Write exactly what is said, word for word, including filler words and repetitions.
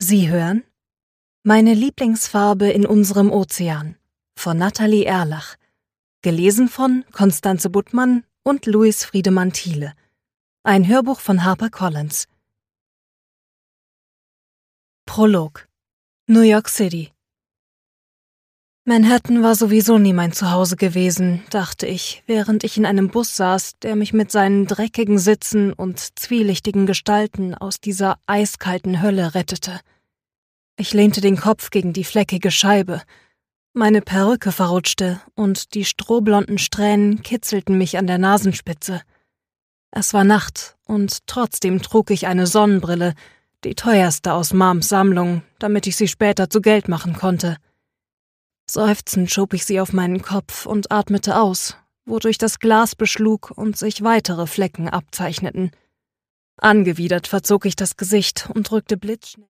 Sie hören Meine Lieblingsfarbe in unserem Ozean von Nathalie Erlach, gelesen von Constanze Buttmann und Louis Friedemann Thiele. Ein Hörbuch von HarperCollins. Prolog. New York City. Manhattan war sowieso nie mein Zuhause gewesen, dachte ich, während ich in einem Bus saß, der mich mit seinen dreckigen Sitzen und zwielichtigen Gestalten aus dieser eiskalten Hölle rettete. Ich lehnte den Kopf gegen die fleckige Scheibe. Meine Perücke verrutschte und die strohblonden Strähnen kitzelten mich an der Nasenspitze. Es war Nacht und trotzdem trug ich eine Sonnenbrille, die teuerste aus Mams Sammlung, damit ich sie später zu Geld machen konnte. Seufzend schob ich sie auf meinen Kopf und atmete aus, wodurch das Glas beschlug und sich weitere Flecken abzeichneten. Angewidert verzog ich das Gesicht und drückte blitzschnell